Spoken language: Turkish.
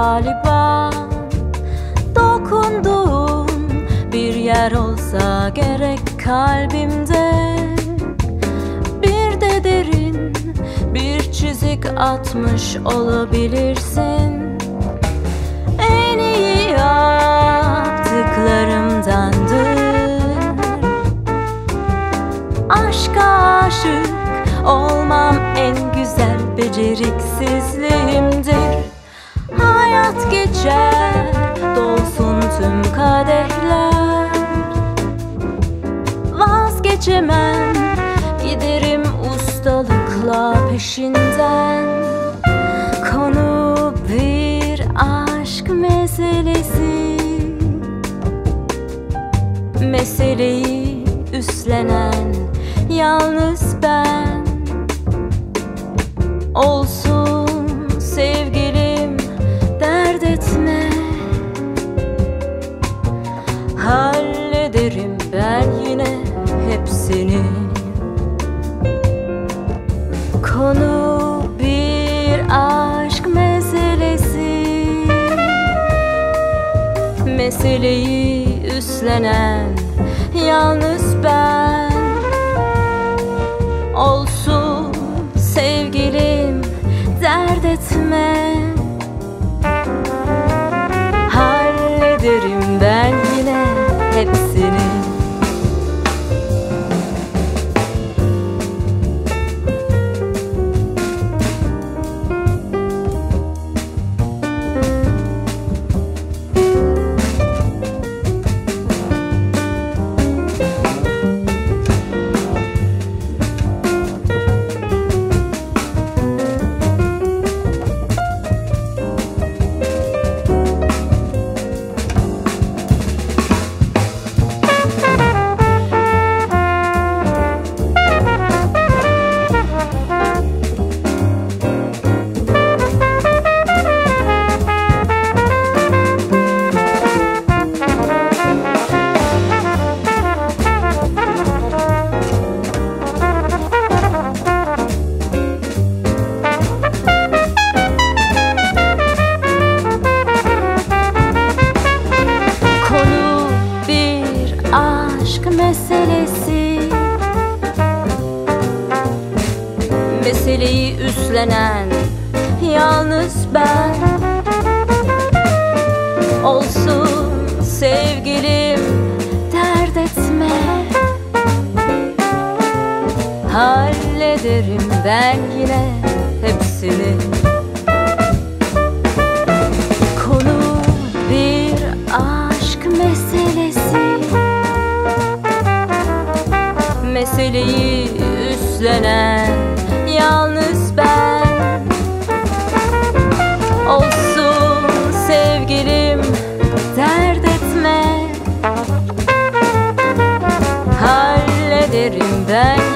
galiba. Dokunduğum bir yer olsa gerek kalbimde. Bir de derin bir çizik atmış olabilirsin. En iyi yaptıklarımdandır. Aşka aşık olmam en güzel beceriksizliğimdir. Hayat geçer, dolsun tüm kadehler. Vazgeçemem, giderim ustalıkla peşinden. Konu bir aşk meselesi. Meseleyi üstlenen yalnız ben. Olsun sevgilim, dert etme. Hallederim ben yine hepsini. Konu bir aşk meselesi. Meseleyi üstlenen yalnız ben. Olsun sevgilim, dert etme. Hallederim ben yine hepsini. Meselesi. Meseleyi üstlenen yalnız ben. Olsun sevgilim, dert etme. Hallederim ben yine hepsini. Konu bir aşk meselesi. Meseleyi üstlenen yalnız ben. Olsun sevgilim, dert etme. Hallederim ben